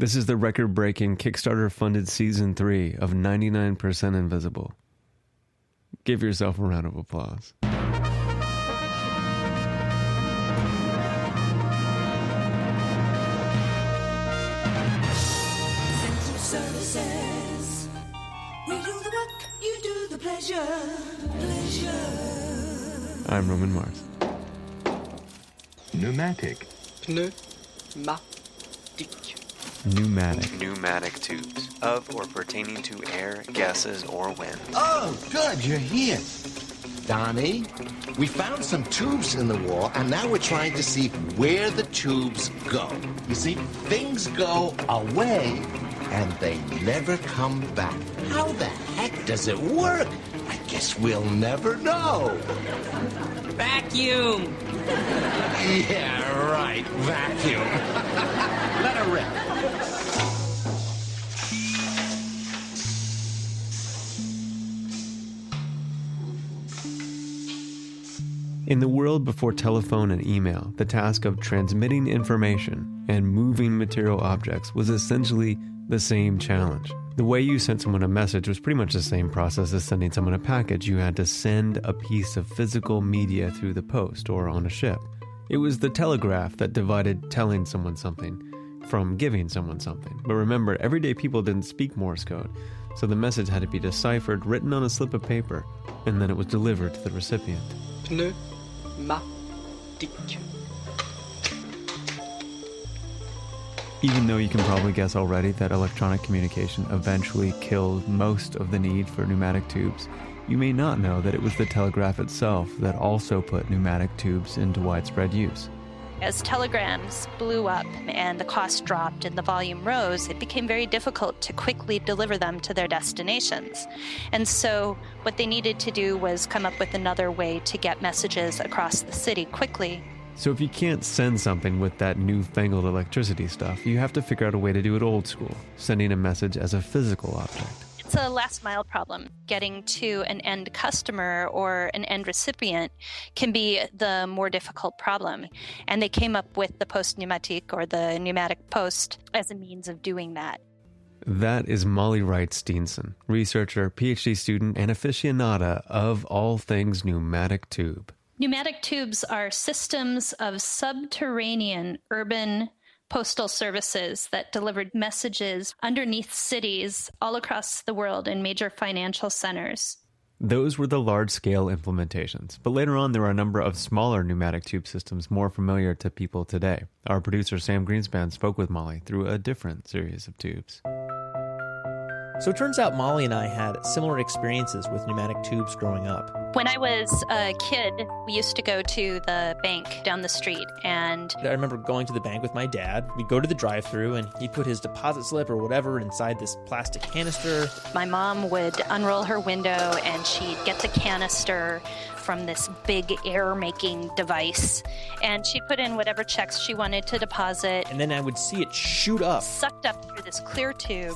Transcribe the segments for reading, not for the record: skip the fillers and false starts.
This is the record-breaking Kickstarter-funded Season 3 of 99% Invisible. Give yourself a round of applause. Central Services. We do the work, you do the pleasure. I'm Roman Mars. Pneumatic. Pneumatic tubes, of or pertaining to air, gases, or wind. Oh, good, you're here. Donnie, we found some tubes in the wall, and now we're trying to see where the tubes go. You see, things go away, and they never come back. How the heck does it work? I guess we'll never know. Vacuum! Yeah, right, vacuum. Let her rip. In the world before telephone and email, the task of transmitting information and moving material objects was essentially the same challenge. The way you sent someone a message was pretty much the same process as sending someone a package. You had to send a piece of physical media through the post or on a ship. It was the telegraph that divided telling someone something from giving someone something. But remember, everyday people didn't speak Morse code, so the message had to be deciphered, written on a slip of paper, and then it was delivered to the recipient. Pneumatic. Even though you can probably guess already that electronic communication eventually killed most of the need for pneumatic tubes, you may not know that it was the telegraph itself that also put pneumatic tubes into widespread use. As telegrams blew up and the cost dropped and the volume rose, it became very difficult to quickly deliver them to their destinations. And so what they needed to do was come up with another way to get messages across the city quickly. So if you can't send something with that newfangled electricity stuff, you have to figure out a way to do it old school, sending a message as a physical object. It's a last mile problem. Getting to an end customer or an end recipient can be the more difficult problem. And they came up with the post pneumatique, or the pneumatic post, as a means of doing that. That is Molly Wright Steenson, researcher, PhD student, and aficionada of all things pneumatic tube. Pneumatic tubes are systems of subterranean urban postal services that delivered messages underneath cities all across the world in major financial centers. Those were the large-scale implementations, but later on there are a number of smaller pneumatic tube systems more familiar to people today. Our producer Sam Greenspan spoke with Molly through a different series of tubes. So it turns out Molly and I had similar experiences with pneumatic tubes growing up. When I was a kid, we used to go to the bank down the street, and I remember going to the bank with my dad. We'd go to the drive-thru and he'd put his deposit slip or whatever inside this plastic canister. My mom would unroll her window and she'd get the canister from this big air-making device, and she'd put in whatever checks she wanted to deposit. And then I would see it shoot up. Sucked up through this clear tube.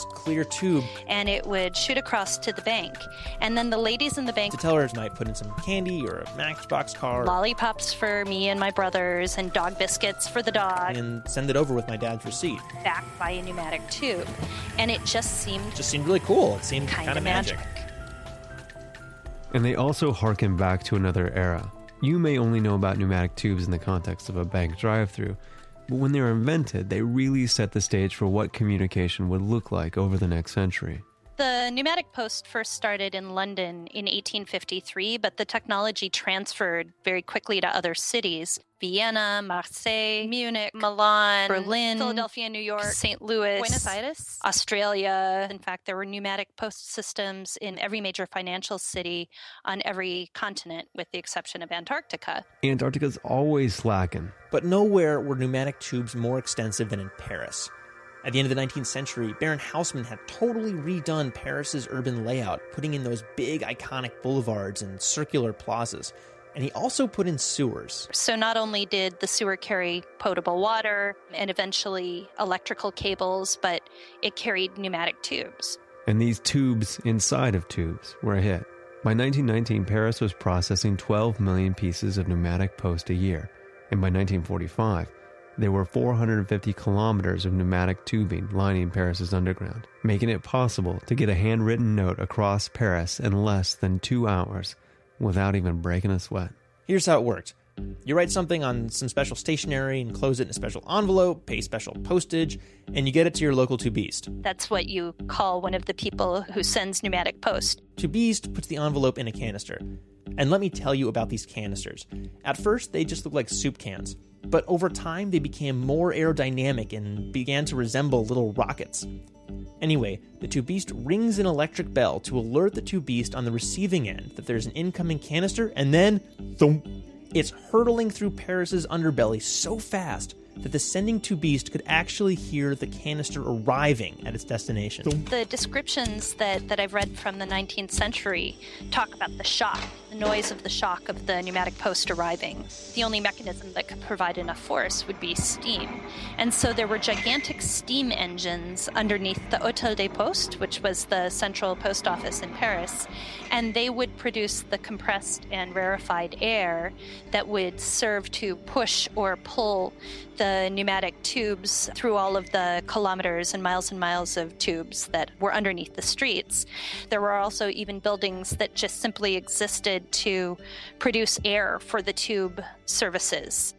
And it would shoot across to the bank. And then the ladies in the bank... The tellers might put in some candy or a Matchbox car. Lollipops for me and my brothers, and dog biscuits for the dog. And send it over with my dad's receipt. Backed by a pneumatic tube. And it just seemed really cool. It seemed kind of magic. And they also harken back to another era. You may only know about pneumatic tubes in the context of a bank drive-thru, but when they were invented, they really set the stage for what communication would look like over the next century. The pneumatic post first started in London in 1853, but the technology transferred very quickly to other cities. Vienna, Marseille, Munich, Milan, Berlin, Philadelphia, New York, St. Louis, Buenos Aires, Australia. In fact, there were pneumatic post systems in every major financial city on every continent, with the exception of Antarctica. Antarctica's always slacking. But nowhere were pneumatic tubes more extensive than in Paris. At the end of the 19th century, Baron Haussmann had totally redone Paris's urban layout, putting in those big iconic boulevards and circular plazas. And he also put in sewers. So not only did the sewer carry potable water and eventually electrical cables, but it carried pneumatic tubes. And these tubes inside of tubes were a hit. By 1919, Paris was processing 12 million pieces of pneumatic post a year. And by 1945, There were 450 kilometers of pneumatic tubing lining Paris's underground, making it possible to get a handwritten note across Paris in less than 2 hours without even breaking a sweat. Here's how it worked. You write something on some special stationery, enclose it in a special envelope, pay special postage, and you get it to your local tubiste. That's what you call one of the people who sends pneumatic post. Tubiste puts the envelope in a canister. And let me tell you about these canisters. At first, they just looked like soup cans. But over time, they became more aerodynamic and began to resemble little rockets. Anyway, the tubiste rings an electric bell to alert the tubiste on the receiving end that there's an incoming canister, and then, thump, it's hurtling through Paris's underbelly so fast that the sending tubiste could actually hear the canister arriving at its destination. The descriptions that I've read from the 19th century talk about the shock, the noise of the shock of the pneumatic post arriving. The only mechanism that could provide enough force would be steam. And so there were gigantic steam engines underneath the Hôtel des Postes, which was the central post office in Paris, and they would produce the compressed and rarefied air that would serve to push or pull the pneumatic tubes through all of the kilometers and miles of tubes that were underneath the streets. There were also even buildings that just simply existed to produce air for the tube services.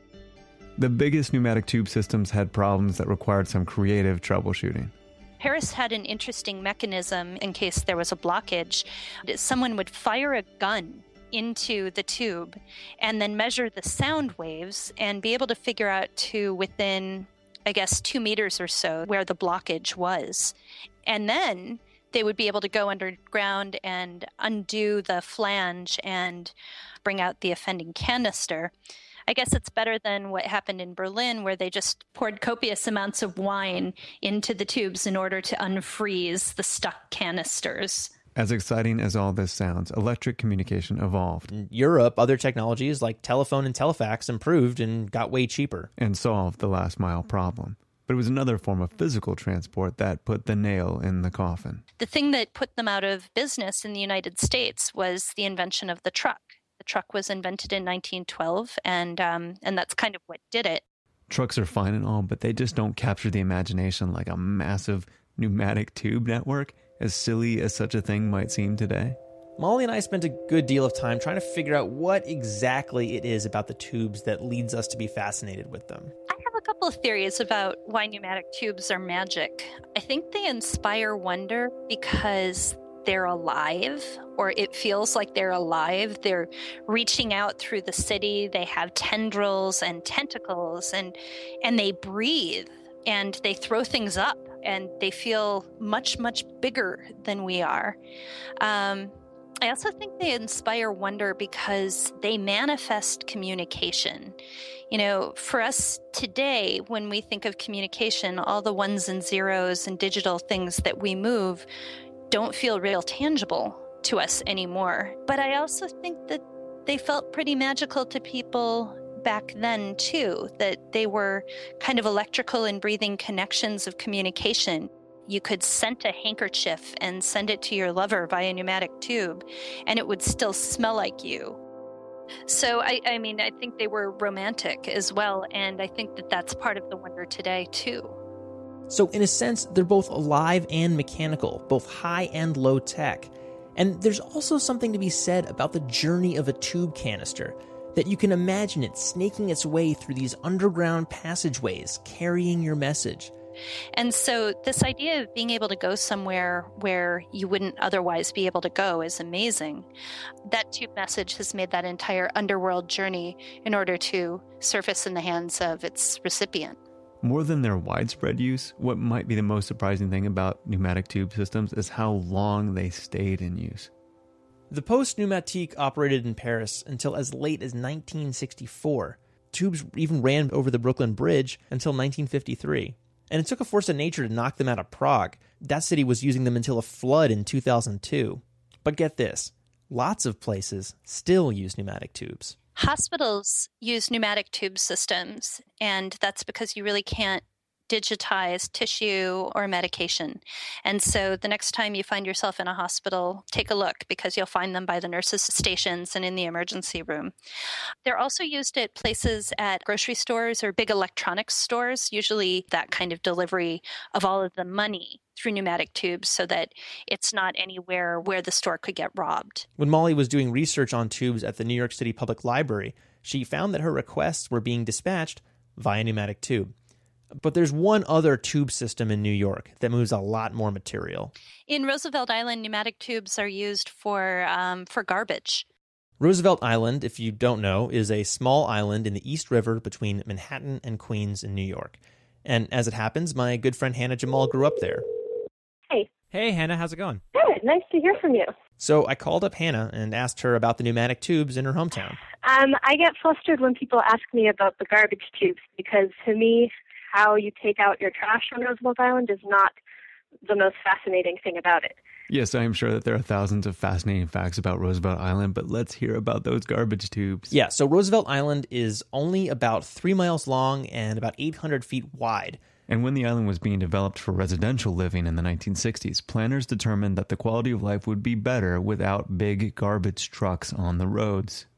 The biggest pneumatic tube systems had problems that required some creative troubleshooting. Paris had an interesting mechanism in case there was a blockage. Someone would fire a gun into the tube and then measure the sound waves and be able to figure out to within, 2 meters or so where the blockage was. And then they would be able to go underground and undo the flange and bring out the offending canister. I guess it's better than what happened in Berlin, where they just poured copious amounts of wine into the tubes in order to unfreeze the stuck canisters. As exciting as all this sounds, electric communication evolved. In Europe, other technologies like telephone and telefax improved and got way cheaper. And solved the last mile problem. But it was another form of physical transport that put the nail in the coffin. The thing that put them out of business in the United States was the invention of the truck. The truck was invented in 1912, and that's kind of what did it. Trucks are fine and all, but they just don't capture the imagination like a massive pneumatic tube network, as silly as such a thing might seem today. Molly and I spent a good deal of time trying to figure out what exactly it is about the tubes that leads us to be fascinated with them. I have a couple of theories about why pneumatic tubes are magic. I think they inspire wonder because they're alive, or it feels like they're alive. They're reaching out through the city. They have tendrils and tentacles, and they breathe, and they throw things up, and they feel much, much bigger than we are. I also think they inspire wonder because they manifest communication. You know, for us today, when we think of communication, all the ones and zeros and digital things that we move don't feel real tangible to us anymore. But I also think that they felt pretty magical to people back then too, that they were kind of electrical and breathing connections of communication. You could scent a handkerchief and send it to your lover via pneumatic tube, and it would still smell like you. So, I think they were romantic as well, and I think that that's part of the wonder today too. So in a sense, they're both alive and mechanical, both high and low tech. And there's also something to be said about the journey of a tube canister, that you can imagine it snaking its way through these underground passageways, carrying your message. And so this idea of being able to go somewhere where you wouldn't otherwise be able to go is amazing. That tube message has made that entire underworld journey in order to surface in the hands of its recipient. More than their widespread use, what might be the most surprising thing about pneumatic tube systems is how long they stayed in use. The Poste Pneumatique operated in Paris until as late as 1964. Tubes even ran over the Brooklyn Bridge until 1953. And it took a force of nature to knock them out of Prague. That city was using them until a flood in 2002. But get this, lots of places still use pneumatic tubes. Hospitals use pneumatic tube systems, and that's because you really can't digitized tissue or medication. And so the next time you find yourself in a hospital, take a look, because you'll find them by the nurses' stations and in the emergency room. They're also used at places at grocery stores or big electronics stores, usually that kind of delivery of all of the money through pneumatic tubes so that it's not anywhere where the store could get robbed. When Molly was doing research on tubes at the New York City Public Library, she found that her requests were being dispatched via pneumatic tube. But there's one other tube system in New York that moves a lot more material. In Roosevelt Island, pneumatic tubes are used for garbage. Roosevelt Island, if you don't know, is a small island in the East River between Manhattan and Queens in New York. And as it happens, my good friend Hannah Jamal grew up there. Hey. Hey, Hannah, how's it going? Good. Nice to hear from you. So I called up Hannah and asked her about the pneumatic tubes in her hometown. I get flustered when people ask me about the garbage tubes because to me, how you take out your trash on Roosevelt Island is not the most fascinating thing about it. Yes, I am sure that there are thousands of fascinating facts about Roosevelt Island, but let's hear about those garbage tubes. Yeah, so Roosevelt Island is only about 3 miles long and about 800 feet wide. And when the island was being developed for residential living in the 1960s, planners determined that the quality of life would be better without big garbage trucks on the roads.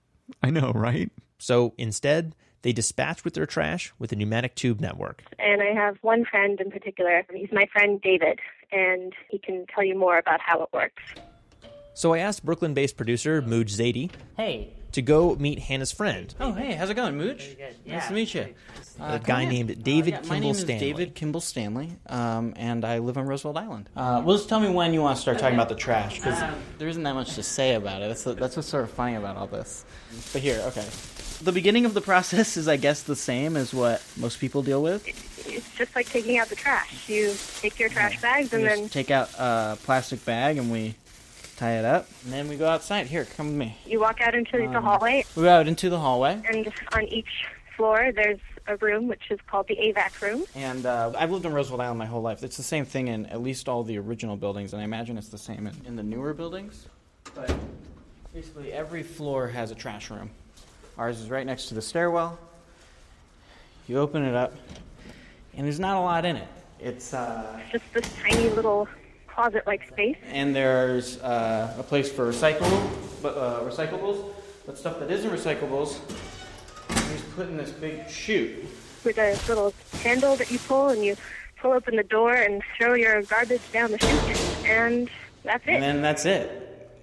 I know, right? So instead, they dispatched with their trash with a pneumatic tube network. And I have one friend in particular. He's my friend David, and he can tell you more about how it works. So I asked Brooklyn-based producer Mooj Zadie to go meet Hannah's friend. Oh, hey, how's it going, Mooj? Nice to meet you. A guy named David Kimball Stanley. My name is David Kimball Stanley, and I live on Roosevelt Island. Well, just tell me when you want to start talking about the trash, because there isn't that much to say about it. That's what's sort of funny about all this. But here, okay. The beginning of the process is, I guess, the same as what most people deal with. It's just like taking out the trash. You take your trash bags and then take out a plastic bag and we tie it up, and then we go outside. Here, come with me. you walk out into the hallway. We go out into the hallway. And on each floor, there's a room, which is called the AVAC room. And I've lived on Roosevelt Island my whole life. It's the same thing in at least all the original buildings, and I imagine it's the same in the newer buildings. But basically, every floor has a trash room. Ours is right next to the stairwell. You open it up, and there's not a lot in it. It's just this tiny little closet-like space. And there's a place for recyclables, but stuff that isn't recyclables is put in this big chute. With a little handle that you pull, and you pull open the door and throw your garbage down the chute, and that's it. And then that's it.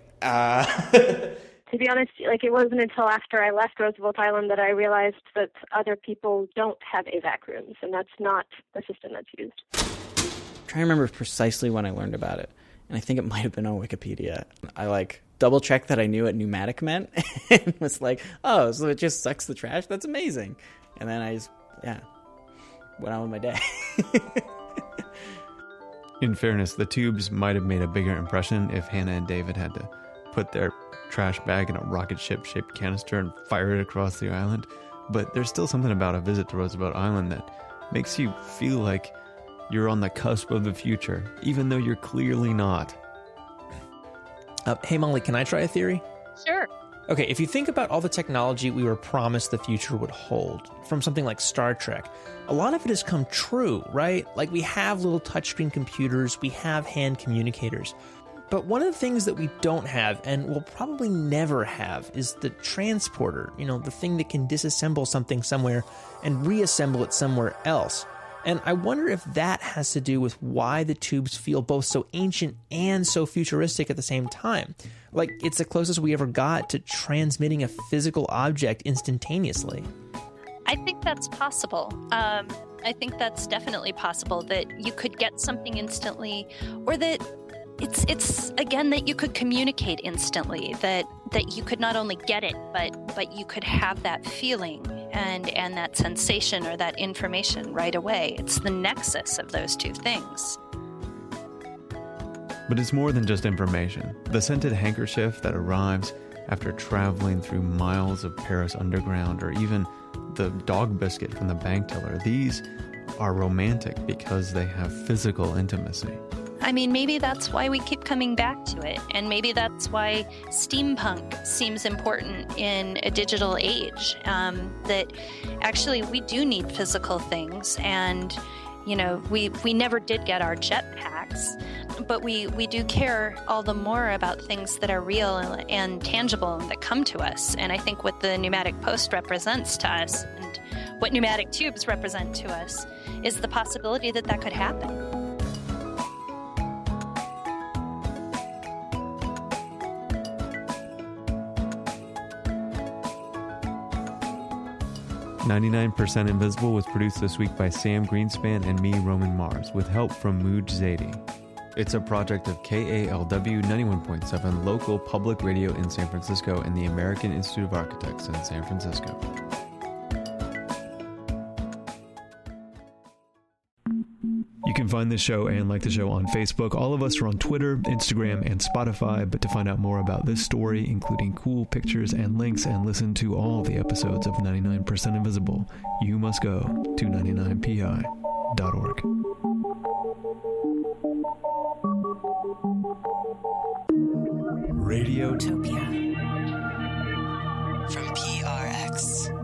To be honest, it wasn't until after I left Roosevelt Island that I realized that other people don't have AVAC rooms, and that's not the system that's used. I'm trying to remember precisely when I learned about it, and I think it might have been on Wikipedia. I double-checked that I knew what pneumatic meant, and was like, oh, so it just sucks the trash? That's amazing. And then I just, went on with my day. In fairness, the tubes might have made a bigger impression if Hannah and David had to put their trash bag in a rocket ship-shaped canister and fire it across the island. But there's still something about a visit to Roosevelt Island that makes you feel like you're on the cusp of the future, even though you're clearly not. Hey, Molly, can I try a theory? Sure. Okay, if you think about all the technology we were promised the future would hold, from something like Star Trek, a lot of it has come true, right? Like, we have little touchscreen computers, we have hand communicators. But one of the things that we don't have, and will probably never have, is the transporter, the thing that can disassemble something somewhere and reassemble it somewhere else. And I wonder if that has to do with why the tubes feel both so ancient and so futuristic at the same time. Like, it's the closest we ever got to transmitting a physical object instantaneously. I think that's possible. I think that's definitely possible, that you could get something instantly, or that it's again that you could communicate instantly, that you could not only get it, but you could have that feeling and that sensation or that information right away. It's the nexus of those two things. But it's more than just information. The scented handkerchief that arrives after traveling through miles of Paris underground, or even the dog biscuit from the bank teller, these are romantic because they have physical intimacy. I mean, maybe that's why we keep coming back to it. And maybe that's why steampunk seems important in a digital age. That actually we do need physical things. And You know, we never did get our jetpacks, but we do care all the more about things that are real and tangible and that come to us. And I think what the pneumatic post represents to us and what pneumatic tubes represent to us is the possibility that that could happen. "99% Invisible" was produced this week by Sam Greenspan and me, Roman Mars, with help from Mooj Zadie. It's a project of KALW 91.7 local public radio in San Francisco and the American Institute of Architects in San Francisco. You can find this show and like the show on Facebook. All of us are on Twitter, Instagram, and Spotify. But to find out more about this story, including cool pictures and links, and listen to all the episodes of 99% Invisible, you must go to 99pi.org. Radiotopia from PRX.